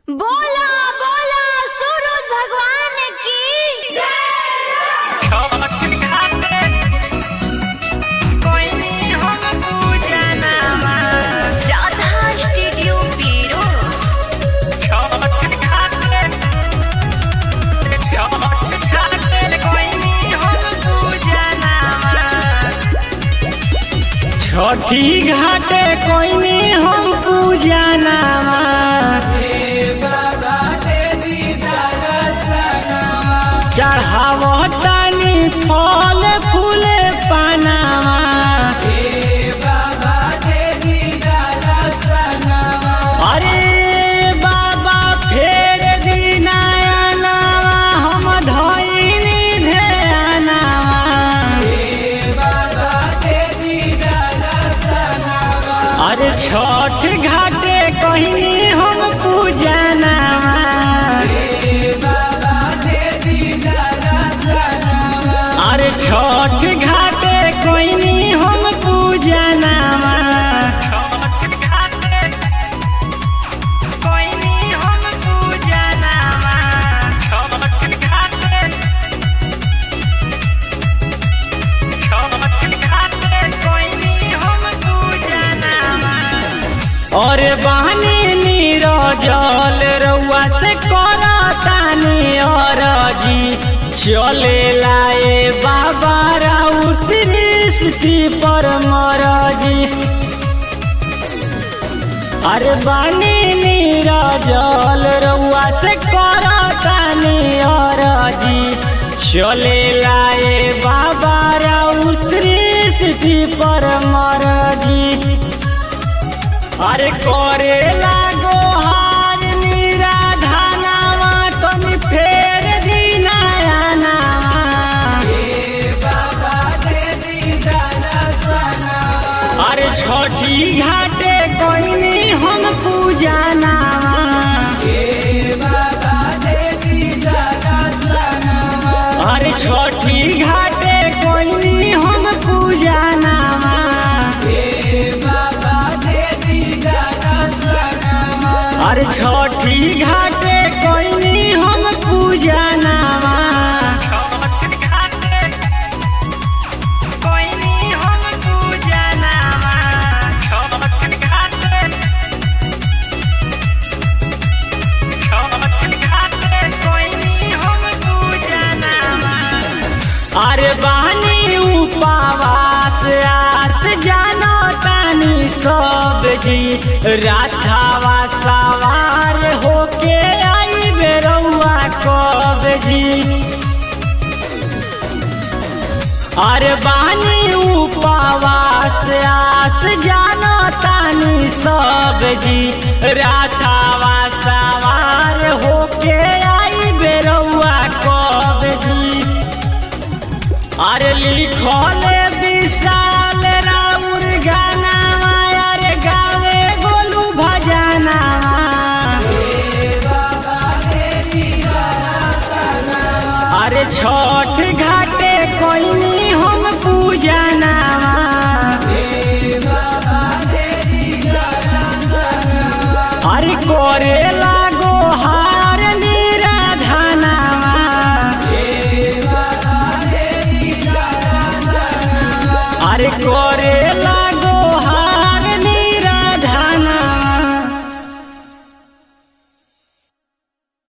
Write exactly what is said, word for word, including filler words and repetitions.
बोला बोला सूरज भगवान की राधा स्टूडियो पीरो। छठी घाटे कोइनी हम पूजा नामा चढ़ावतानी फल फूले पानामा अरे बाबा फेर दिनाया नामा हम धइनी ध्यानामा अरे छठ घाटे कहीं हम पूजा नामा अरे छठ घाटे कहीं हम पूजा नामा और बहनी नीरो जल रउआ से करतानी और जी चले लाए बाबा राउ सृष्टि पर मरजी अरे बहनी नीरो जल रउआ से करतानी और जी चले लाए बाबा राउ सृष्टि पर मरजी अरे करे लागो हार नीरा धानावा तनी फेर दिनाया नामा अरे छठी घाटे कोइनी हम पूजा नामा अरे छठी घाटे कोइनी हम पूजा नामा अरे छठी घाटे कोइनी हम पूजा नामा अरे बहनी उपवास आस जानो तानी सब जी राधावा सवार होके आई बेरौआ कब जी अरे बहनी उपवास आस जानो तानी सब जी राधावा सवार होके आई बेरौआ कब जी अरे लिखल विशाल राउर गाना अरे गावे गोलू भजाना अरे छठ घाटे कोइनी हम पूजा नामा अरे करे